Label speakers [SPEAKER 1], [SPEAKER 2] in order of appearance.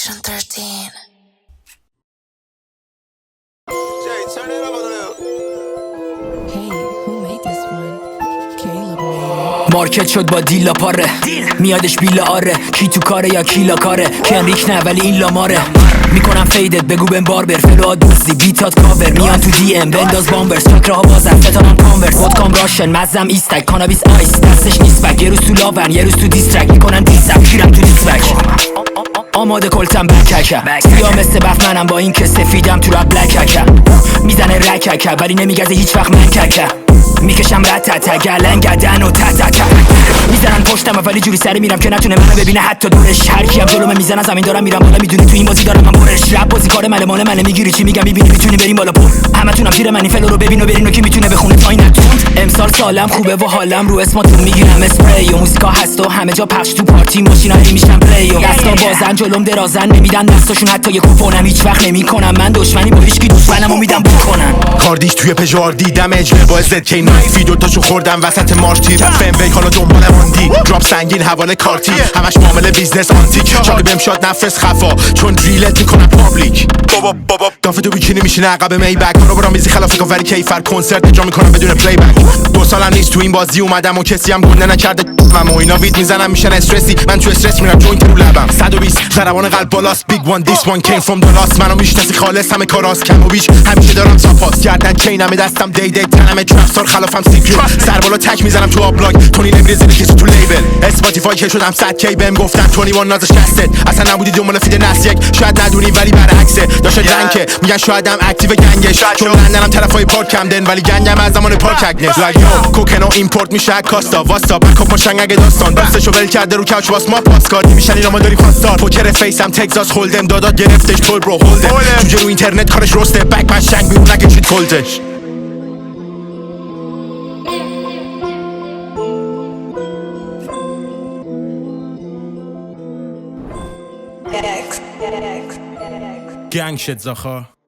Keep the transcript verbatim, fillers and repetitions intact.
[SPEAKER 1] Section thirteen.
[SPEAKER 2] Jay, turn it up a little.
[SPEAKER 3] Hey, who made this one? Caleb made it.
[SPEAKER 4] مارکت شد با دیلا پاره میادش بیلا آره کی تو کاره یا کیلا کاره کنریک نه ولی این لاماره میکنم فیدت بگو بهم باربر فلوها دوزی بیتات کاور میان تو دی ام بنداز بامبرز چاکراها بازن فتانم کانورس ودکام راشن مزم ایستک کانابیس آیس دستش نیست بک یه روز تو لاون یه روز تو دیسترک میکنن دیسک شیرم تو دیسبک آماده کلتم بککه سیاه مثل بف منم با این که سفیدم تو رب بلککه میزنه رککه ولی نمیگزه هیچ وقت من ککه میکشم رتته گلن گدن و تتکه میزنن پشتم ولی جوری سری میرم که نتونه منو ببینه حتی دورش هر کیم جلومه میزنن زمین دارم میرم بالا میدونی تو این بازی دارم من برش رپ بازی کار مال مال منه میگیری چی میگم میبینی میتونی بریم بالا پر همتونم پیر من این فلو رو ببین و برین و کی میتونه بخونه تا این نتوند امسال سالم خوبه و حالم رو اسماتون میگیرم اسپری و موزیکا هست و همه جا پخش تو پارتی ماشینا میشن پلی و دستا بازن جلوم درازن نمیدن دستاشون حتی یه کوپونم هیچ وقت نمیکنم من دشمنی با هیچ کی دشمنمو میدم بکنن
[SPEAKER 5] کاردیش توی پژار دیدم اجله با زد کی نایفی دوتاشو خوردم وسط مارتی فم وی حالا دنبال موندی دراپ سنگین حواله کارتی همش معامله بیزنس آنتیک چاقی بهم شاد نفس خفا چون دریلت میکنم پابلیک بابا بابا دافه تو بیکینی میشینه عقب می بک رو برام میزی خلاف کافری کیفر کنسرت اجرا میکنم بدون پلی بک دو سالم نیست تو این بازی اومدم و کسی هم گنده نکرده من و اینا وید میزنم میشن استرسی من تو استرس میرم جوینت رو لبم صد و بیست ضربان قلب بالاست بیگ وان دیس وان کیم فرام د لاست منو میشناسی خالص همه کاراست کم و بیش همیشه دارم تاپاس گردن چینم دستم دی دی تنم ترافستار خلافم سیکرت سر بالا تک میزنم تو آبلاگ تونی نمیرزه کسی تو لیبل اسپاتیفای که شدم صد کی بهم گفتن تونی وان نازش دستت اصلا نبودی دنبال فید نس یک شاید ندونی ولی برعکسه داشت رنگه میگن شایدم اکتیو گنگش چون لندنم طرفای پارک کمدن ولی گنگم از زمان پارک اگنس لایک یو کوکن و ایمپورت میشه کاستا واستا بکاپ ماشنگ اگه داستان دستشو ول کرده رو کوچ واس ما پاسکاری میشن اینا ما داریم خواستار پوکر فیسم تگزاس هولدم دادات گرفتش پول برو هولدم جوجه رو اینترنت کارش رسته بک پشنگ بیرون نکشید کلتش
[SPEAKER 1] X, X, X.
[SPEAKER 5] گنگ شد زاخا